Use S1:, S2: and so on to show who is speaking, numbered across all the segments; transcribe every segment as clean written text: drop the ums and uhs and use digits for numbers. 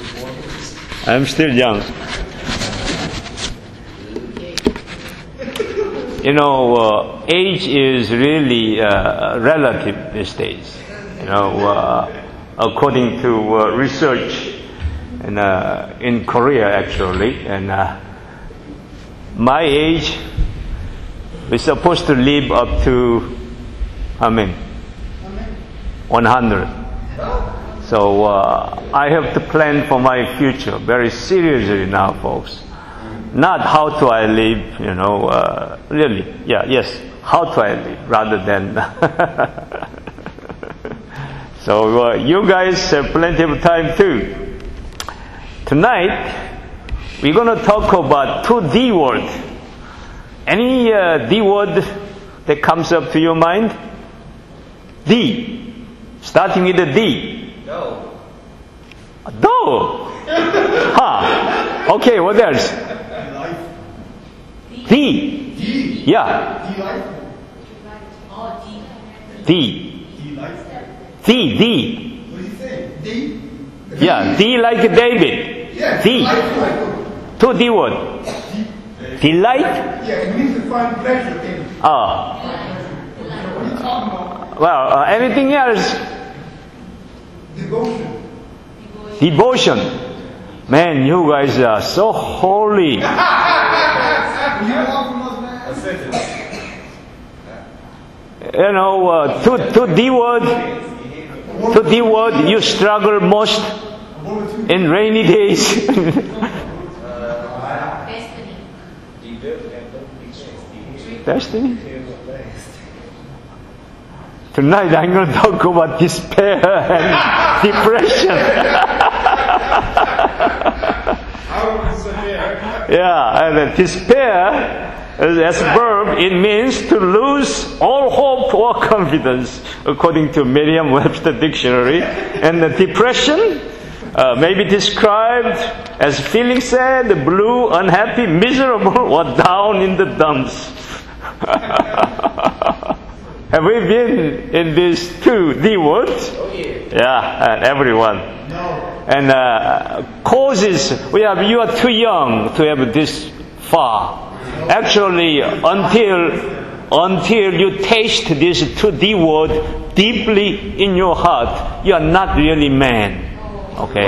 S1: I'm still young. You know, age is really relative these days. You know, according to research in Korea actually, and my age, we're supposed to live up to, how many? 100. So I have to plan for my future very seriously now, folks. Not how do I live, you know, really, yes, how do I live, rather than. So you guys have plenty of time too. Tonight, we're going to talk about 2 D words. Any D word that comes up to your mind? D. Starting with a D.
S2: No.
S1: No. Huh. Okay, what else? D.
S3: D.
S1: Yeah. D. D. D.
S3: What do you say? D?
S1: Yeah, D like David.
S3: Yeah.
S1: D. 2 D word. Delight?
S3: Yeah, it means to find pleasure in.
S1: Oh.
S3: What are you talking about?
S1: Well, anything else?
S3: Devotion.
S1: Devotion. Man, you guys are so holy.
S3: You want from us, man?
S1: You know, to D word, to D word, you struggle most in rainy days. Destiny. Tonight I'm going to talk about despair and depression. Yeah, and despair as a verb, it means to lose all hope or confidence, according to Merriam-Webster dictionary. And the depression may be described as feeling sad, blue, unhappy, miserable, or down in the dumps. Have we been in these 2 D words?
S2: Oh, yeah.
S1: Yeah, and everyone.
S3: No.
S1: And causes, you are too young to have this far. Actually, until you taste this 2 D word deeply in your heart, you are not really man. Okay?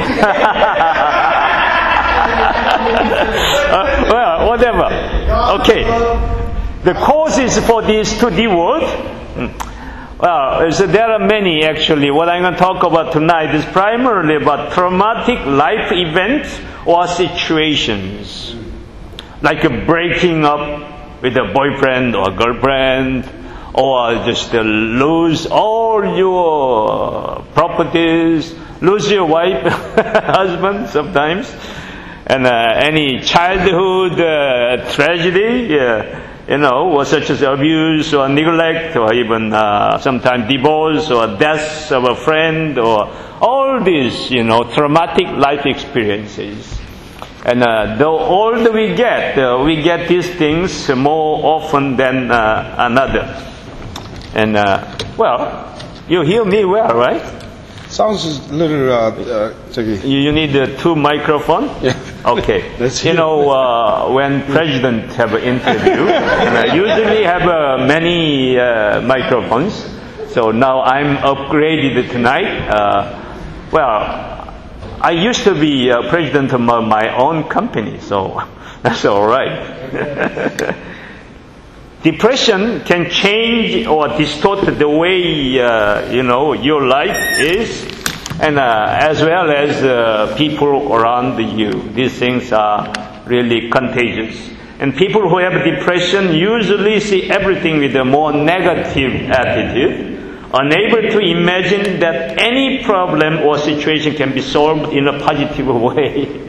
S1: Well, whatever. Okay. The causes for these 2 D word, well, so there are many actually. What I'm going to talk about tonight is primarily about traumatic life events or situations. Like breaking up with a boyfriend or girlfriend, or just lose all your properties, lose your wife, husband sometimes, and any childhood tragedy, you know, or such as abuse or neglect, or even sometimes divorce or death of a friend, or all these, you know, traumatic life experiences. And the older we get these things more often than another. And well, you hear me well, right?
S4: Sounds a little
S1: You need 2 microphones?
S4: Yeah.
S1: Okay.
S4: That's
S1: you know, when president have an interview, usually have many microphones. So now I'm upgraded tonight. Well, I used to be president of my own company, so that's all right. Depression can change or distort the way you know, your life is, and as well as people around you. These things are really contagious. And people who have depression usually see everything with a more negative attitude, unable to imagine that any problem or situation can be solved in a positive way.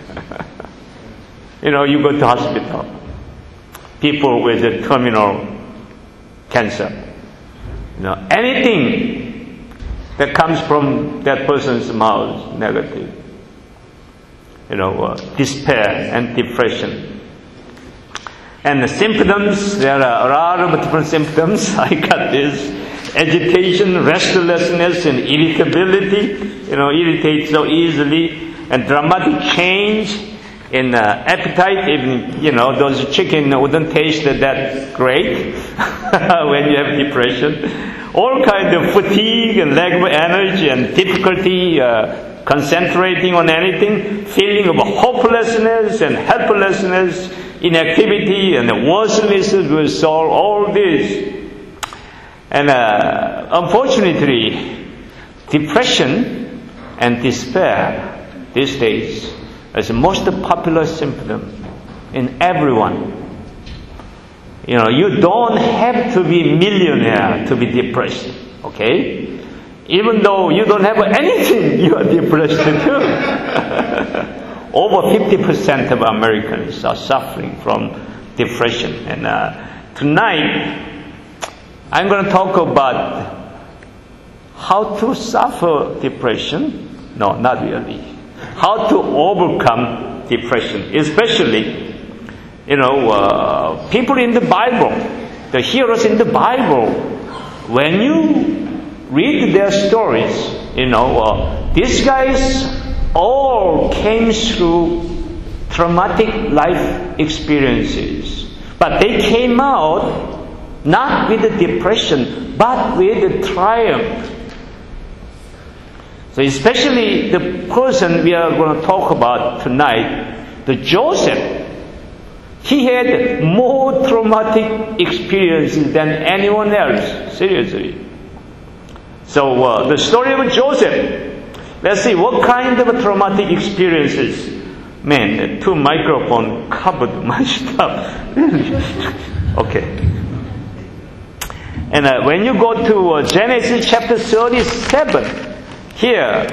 S1: You know, you go to hospital. People with the terminal cancer. You know, anything that comes from that person's mouth, negative. You know, despair and depression. And the symptoms, there are a lot of different symptoms. I got this. Agitation, restlessness, and irritability. You know, irritate so easily. and dramatic change in appetite. Even, those chicken wouldn't taste that great when you have depression. All kinds of fatigue and lack of energy and difficulty concentrating on anything, feeling of hopelessness and helplessness, inactivity and worthlessness will solve all this. And unfortunately, depression and despair these days is the most popular symptom in everyone. You don't have to be millionaire to be depressed, okay? Even though you don't have anything, you are depressed too. Over 50% of Americans are suffering from depression. And tonight, I'm going to talk about how to suffer depression. No, not really. How to overcome depression. Especially, people in the Bible, the heroes in the Bible, when you read their stories, these guys all came through traumatic life experiences. But they came out not with the depression, but with the triumph. So especially the person we are going to talk about tonight, the Joseph, he had more traumatic experiences than anyone else. Seriously. So the story of Joseph. Let's see what kind of traumatic experiences. Man, the two microphones covered my stuff. Okay. And when you go to Genesis chapter 37, here,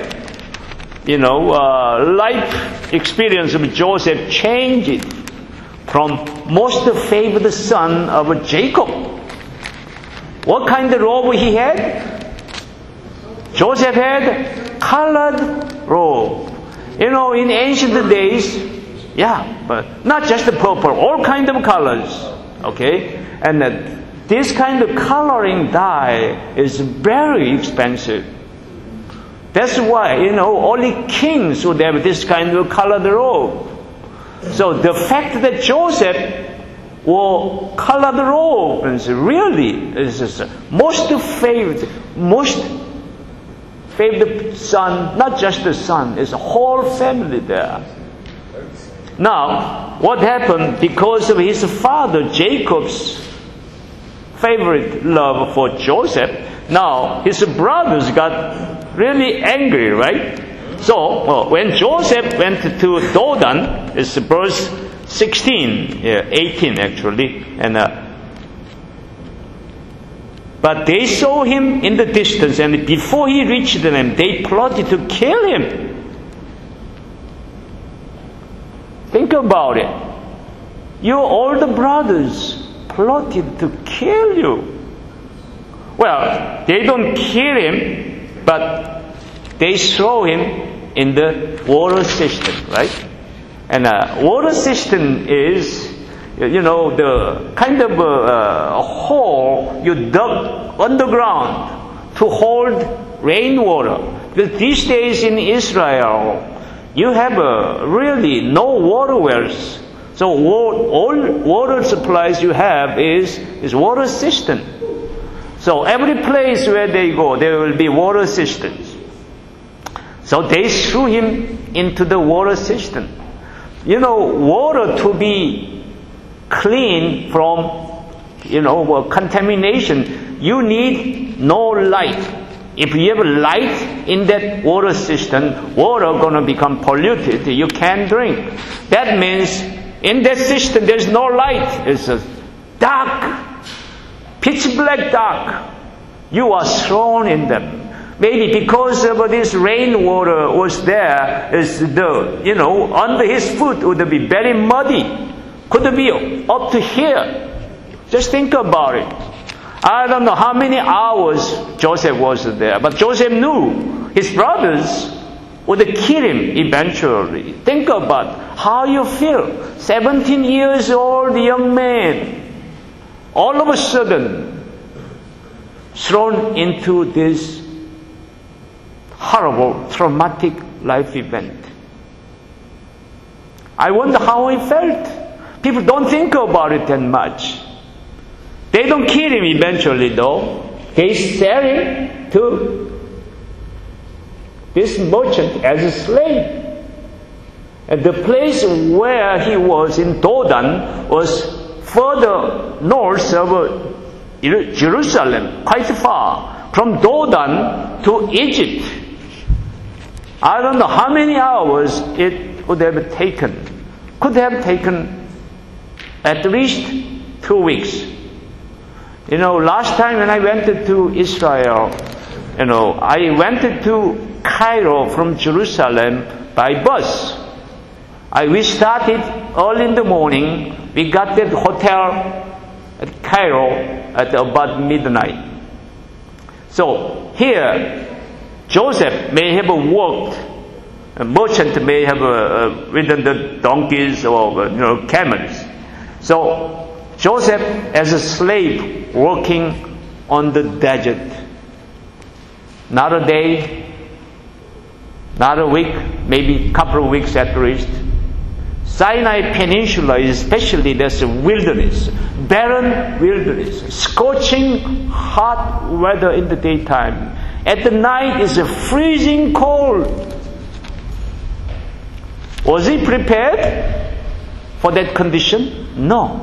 S1: life experience of Joseph changed from most favored son of Jacob. What kind of robe he had? Joseph had colored robe. In ancient days, but not just the purple, all kind of colors. Okay? And this kind of coloring dye is very expensive. That's why, only kings would have this kind of colored robe. So the fact that Joseph wore colored robe is most favored son, not just the son, it's a whole family there. Now, what happened? Because of his father Jacob's favorite love for Joseph, now his brothers got really angry, right? So, when Joseph went to Dodan, it's verse 16, 18 actually, and but they saw him in the distance, and before he reached them, they plotted to kill him. Think about it. Your older brothers plotted to kill you. Well, they don't kill him, but they throw him in the water cistern, right? And water cistern is, the kind of a hole you dug underground to hold rainwater. Because these days in Israel, you have really no water wells. So all water supplies you have is water cistern. So every place where they go, there will be water cisterns. So they threw him into the water cistern. Water to be clean from, contamination, you need no light. If you have light in that water cistern, water gonna become polluted. You can't drink. That means in that cistern there's no light. It's dark, pitch black dark. You are thrown in them. Maybe because of this rainwater was there, is under his foot would be very muddy. Could be up to here. Just think about it. I don't know how many hours Joseph was there, but Joseph knew his brothers would kill him eventually. Think about how you feel. 17 years old young man, all of a sudden thrown into this horrible, traumatic life event. I wonder how he felt. People don't think about it that much. They don't kill him eventually though. They sell him to this merchant as a slave. And the place where he was in Dodan was further north of Jerusalem, quite far. From Dodan to Egypt. I don't know how many hours it would have taken. Could have taken at least 2 weeks. Last time when I went to Israel, I went to Cairo from Jerusalem by bus. We started early in the morning. We got to the hotel at Cairo at about midnight. So here, Joseph may have worked. A merchant may have ridden the donkeys or camels. So Joseph as a slave working on the desert. Not a day, not a week, maybe a couple of weeks at least. Sinai Peninsula, especially, there's a wilderness, barren wilderness, scorching hot weather in the daytime. At the night, it's a freezing cold. Was he prepared for that condition? No.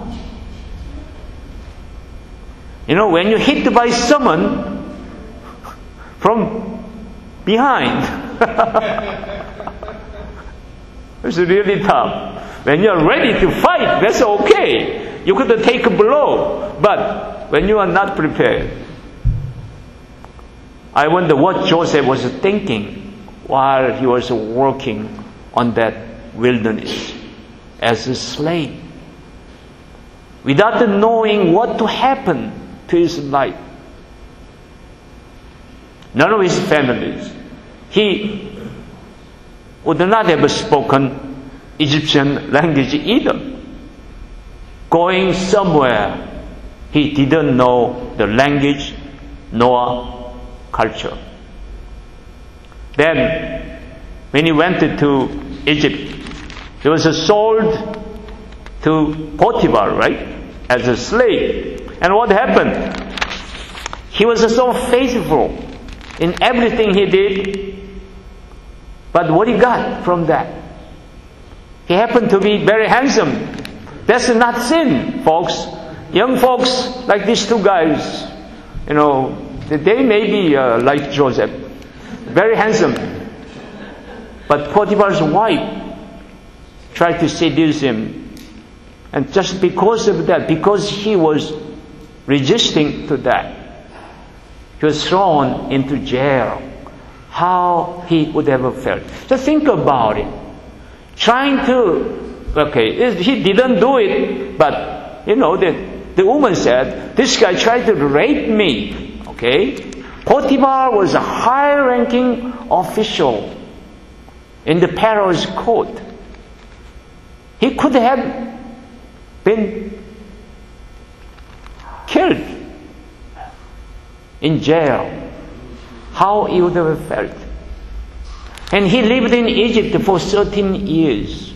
S1: When you're hit by someone from behind, it's really tough. When you're ready to fight, that's okay. You could take a blow. But when you are not prepared, I wonder what Joseph was thinking while he was working on that wilderness as a slave, without knowing what to happen to his life. None of his families. He would not have spoken Egyptian language either. Going somewhere, he didn't know the language nor culture. Then, when he went to Egypt, he was sold to Potiphar, right? As a slave. And what happened? He was so faithful in everything he did. But what he got from that? He happened to be very handsome. That's not sin, folks. Young folks like these two guys, they may be like Joseph, very handsome. But Potiphar's wife tried to seduce him. And just because of that, because he was resisting to that, he was thrown into jail. How he would have felt. Just think about it. Trying to, he didn't do it, but, the woman said, this guy tried to rape me. Okay? Potiphar was a high-ranking official in the Pharaoh's court. He could have been killed in jail. How he would have felt. And he lived in Egypt for 13 years.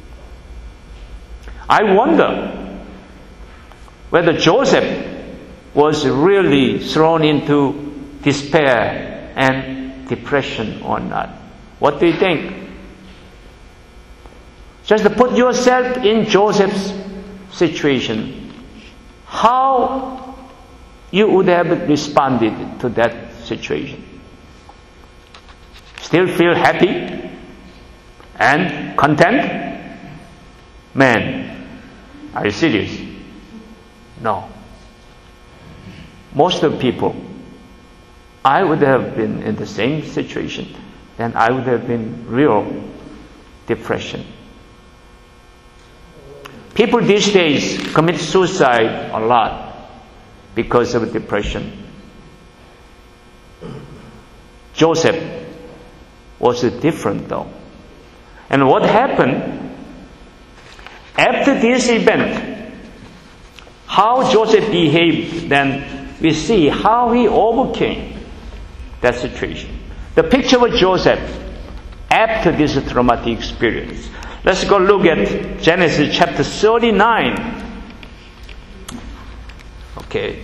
S1: I wonder whether Joseph was really thrown into despair and depression or not. What do you think? Just put yourself in Joseph's situation. How you would have responded to that situation? Still feel happy and content? Man, are you serious? No. Most of the people, I would have been in the same situation, then I would have been real depression. People these days commit suicide a lot because of depression. Joseph was different though. And what happened after this event, how Joseph behaved, then we see how he overcame that situation. The picture of Joseph after this traumatic experience. Let's go look at Genesis chapter 39. Okay.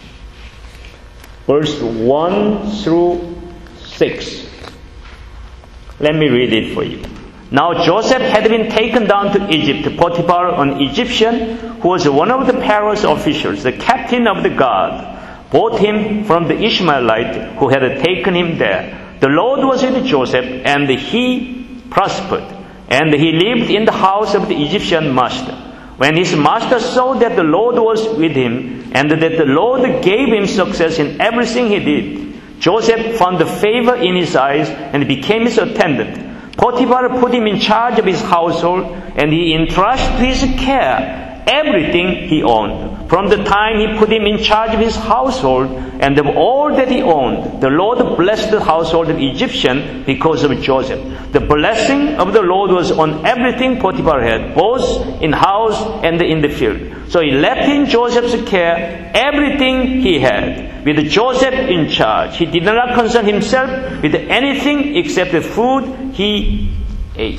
S1: Verse 1 through 6. Let me read it for you. Now Joseph had been taken down to Egypt. Potiphar, an Egyptian, who was one of the Pharaoh's officials, the captain of the guard, bought him from the Ishmaelite who had taken him there. The Lord was with Joseph, and he prospered, and he lived in the house of the Egyptian master. When his master saw that the Lord was with him, and that the Lord gave him success in everything he did, Joseph found favor in his eyes and became his attendant. Potiphar put him in charge of his household, and he entrusted to his care everything he owned. From the time he put him in charge of his household and of all that he owned, the Lord blessed the household of Egyptian because of Joseph. The blessing of the Lord was on everything Potiphar had, both in house and in the field. So he left in Joseph's care everything he had, with Joseph in charge. He did not concern himself with anything except the food he ate.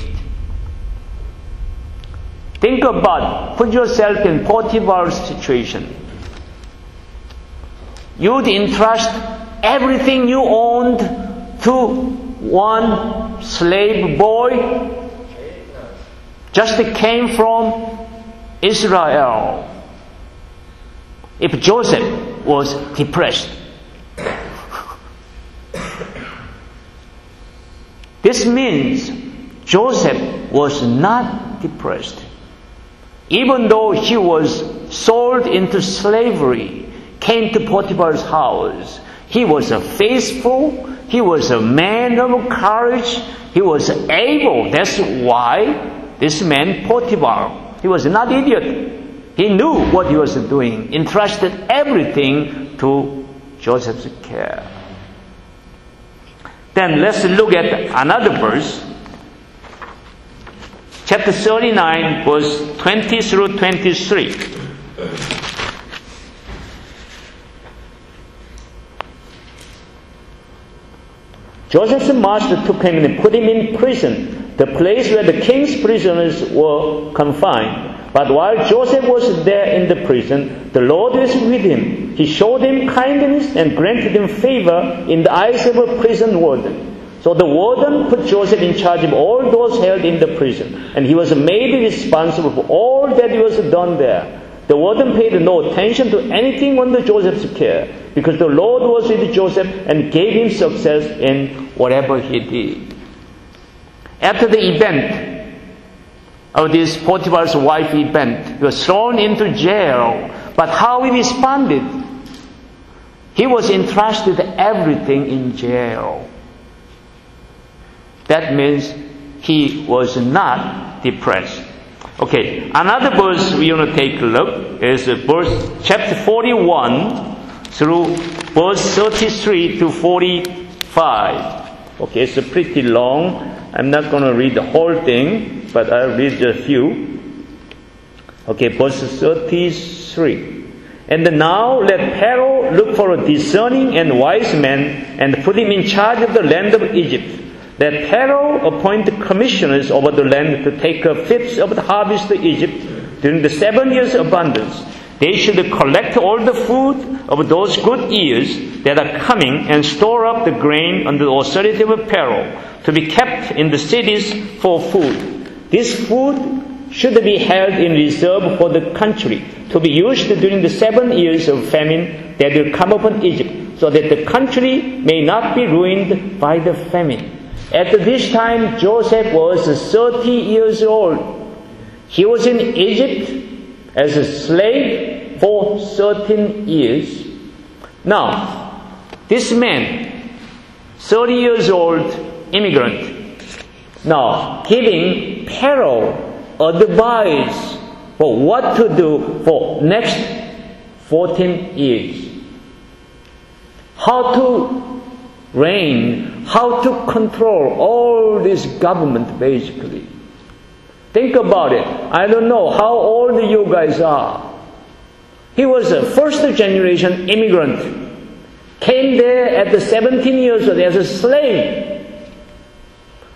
S1: Think about, put yourself in Potiphar's situation. You'd entrust everything you owned to one slave boy, just came from Israel. If Joseph was depressed, this means Joseph was not depressed. Even though he was sold into slavery, came to Potiphar's house, he was faithful, he was a man of courage, he was able. That's why this man Potiphar, he was not idiot. He knew what he was doing, entrusted everything to Joseph's care. Then let's look at another verse. Chapter 39, verse 20 through 23. Joseph's master took him and put him in prison, the place where the king's prisoners were confined. But while Joseph was there in the prison, the Lord was with him. He showed him kindness and granted him favor in the eyes of a prison warden. So the warden put Joseph in charge of all those held in the prison, and he was made responsible for all that was done there. The warden paid no attention to anything under Joseph's care, because the Lord was with Joseph and gave him success in whatever he did. After the event of this Potiphar's wife event, he was thrown into jail. But how he responded? He was entrusted everything in jail. That means he was not depressed. Okay, another verse we want to take a look is verse chapter 41 through verse 33 to 45. Okay, it's pretty long. I'm not going to read the whole thing, but I'll read a few. Okay, verse 33. And now let Pharaoh look for a discerning and wise man and put him in charge of the land of Egypt. Let Pharaoh appoint commissioners over the land to take a fifth of the harvest of Egypt during the 7 years of abundance. They should collect all the food of those good years that are coming and store up the grain under the authority of Pharaoh to be kept in the cities for food. This food should be held in reserve for the country to be used during the 7 years of famine that will come upon Egypt, so that the country may not be ruined by the famine. At this time, Joseph was 30 years old. He was in Egypt as a slave for 13 years. Now, this man, 30 years old, immigrant, now giving Pharaoh advice for what to do for next 14 years. How to reign, how to control all this government basically. Think about it. I don't know how old you guys are. He was a first generation immigrant. Came there at the 17 years old as a slave.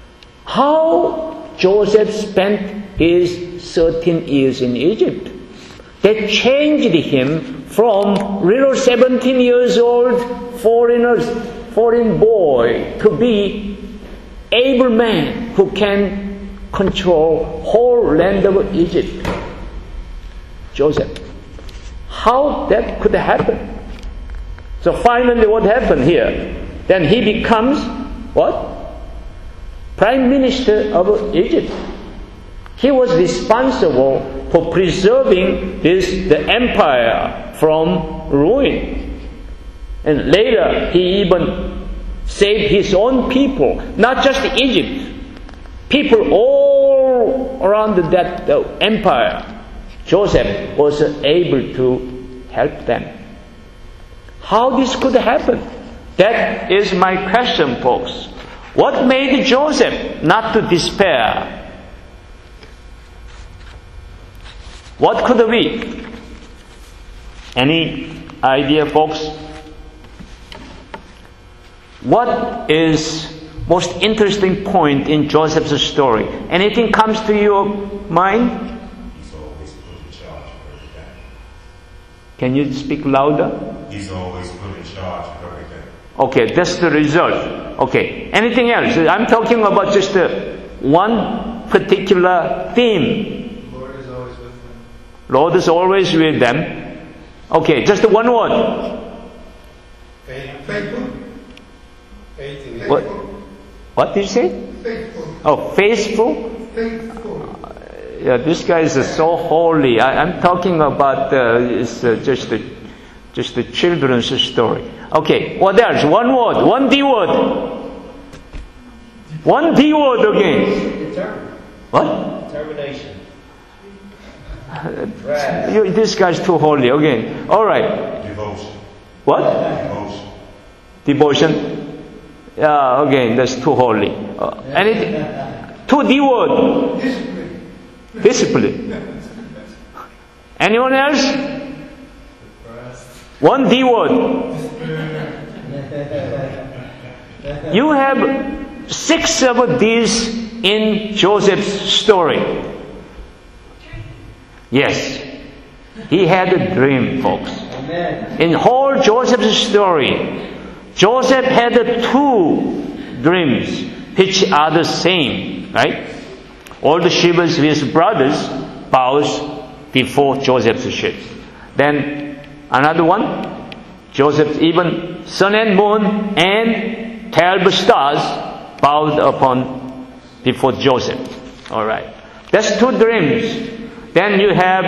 S1: how Joseph spent his 13 years in Egypt. That changed him from little 17 years old foreign boy to be able man who can control whole land of Egypt. Joseph. How that could happen? So finally what happened here? Then he becomes what? Prime Minister of Egypt. He was responsible for preserving the empire from ruin. And later he even saved his own people, not just Egypt, people all around that empire. Joseph was able to help them. How this could happen? That is my question, folks. What made Joseph not to despair? What could it be? Any idea, folks? What is most interesting point in Joseph's story? Anything comes to your mind?
S2: He's always put in charge of everything.
S1: Can you speak louder?
S2: He's always put in charge of everything.
S1: Okay, that's the result. Okay, anything else? I'm talking about just one particular theme.
S3: Lord is always with them.
S1: Lord is always with them. Okay, just one word.
S3: Faithful. Faithful.
S1: What did you say?
S3: Faithful.
S1: Oh, faithful?
S3: Faithful.
S1: Yeah, this guy is so holy. I'm talking about it's just the children's story. Okay, what else? One word, one D word. One D word again.
S5: Determined.
S1: What?
S5: Determination.
S1: This guy's too holy. Again. All right.
S2: Devotion.
S1: What?
S2: Devotion.
S1: Devotion. Yeah, again, that's too holy. Anything? Two D word. Discipline. Anyone else? One D word. You have 6 of these in Joseph's story. Yes. He had a dream, folks. In whole Joseph's story, Joseph had 2 dreams which are the same, right? All the shepherds with his brothers bows before Joseph's ship. Then another one, Joseph's even sun and moon and 12 stars bowed upon before Joseph. All right, that's 2 dreams. Then you have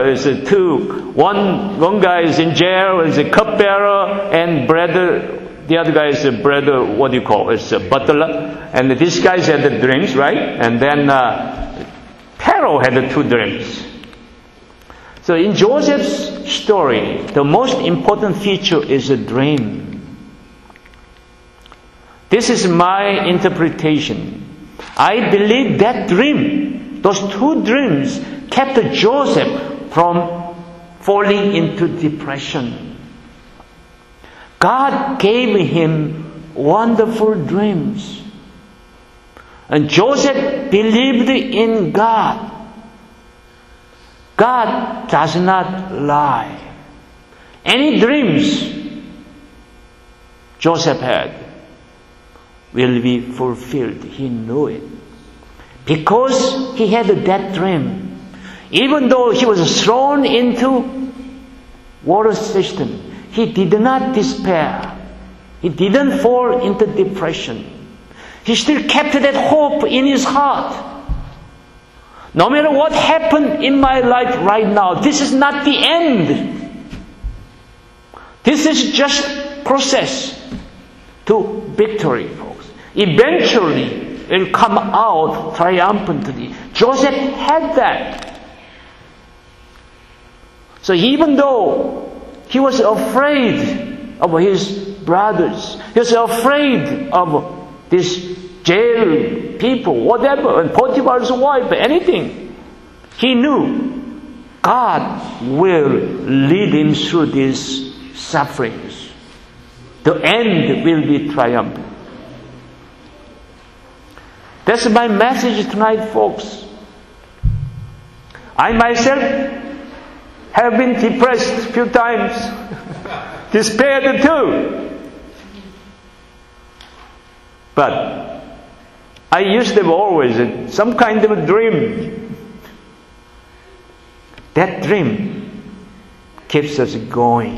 S1: one guy is in jail, is a cupbearer, and brother. The other guy is a brother. What do you call it? It's a butler. And these guys had the dreams, right? And then Pharaoh had the 2 dreams. So in Joseph's story, the most important feature is a dream. This is my interpretation. I believe that dream, those 2 dreams, kept Joseph from falling into depression. God gave him wonderful dreams. And Joseph believed in God. God does not lie. Any dreams Joseph had will be fulfilled. He knew it. Because he had that dream, even though he was thrown into water system, he did not despair. He didn't fall into depression. He still kept that hope in his heart. No matter what happened in my life right now, this is not the end. This is just process to victory, folks. Eventually, it will come out triumphantly. Joseph had that. So even though he was afraid of his brothers, he was afraid of this jail people, whatever, and Potiphar's wife, anything, he knew God will lead him through these sufferings. The end will be triumphant. That's my message tonight, folks. I myself have been depressed a few times, despaired too. But I used to have always some kind of a dream. That dream keeps us going.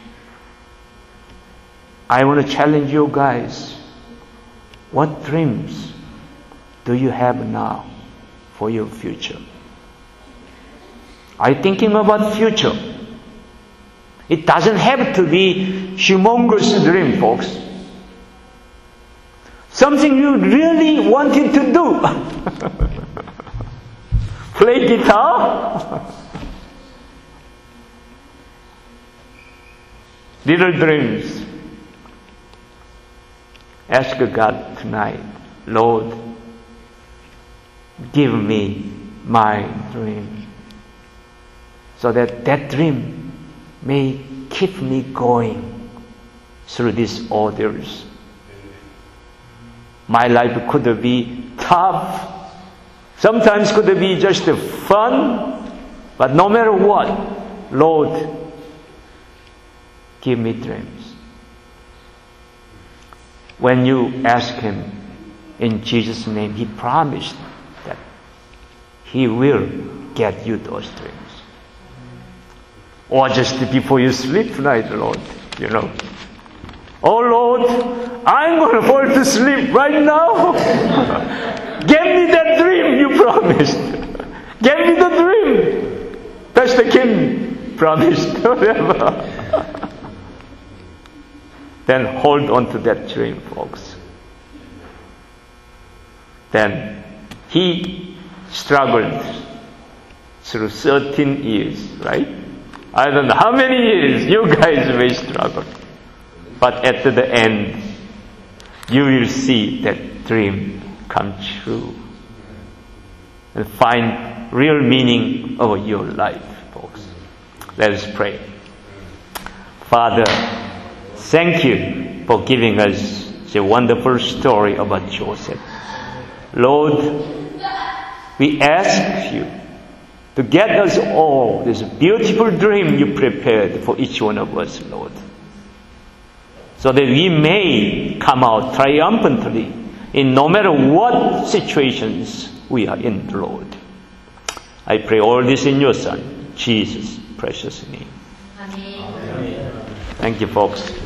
S1: I want to challenge you guys. What dreams do you have now for your future? Are you thinking about future? It doesn't have to be humongous dream, folks. Something you really wanted to do. Play guitar? Little dreams. Ask God tonight, Lord, give me my dream, so that that dream may keep me going through these orders. My life could be tough, sometimes could be just fun, but no matter what, Lord, give me dreams. When you ask Him in Jesus' name, He promised that He will get you those dreams. Or just before you sleep tonight, Lord, oh Lord, I'm going to fall to sleep right now. Give me that dream you promised. Give me the dream Pastor Kim promised. Whatever. Then hold on to that dream, folks. Then he struggled through 13 years, right? I don't know how many years you guys may struggle. But at the end, you will see that dream come true. And find real meaning of your life, folks. Let us pray. Father, thank you for giving us the wonderful story about Joseph. Lord, we ask you to get us all this beautiful dream you prepared for each one of us, Lord, so that we may come out triumphantly in no matter what situations we are in, Lord. I pray all this in your Son, Jesus' precious name.
S5: Amen.
S1: Thank you, folks.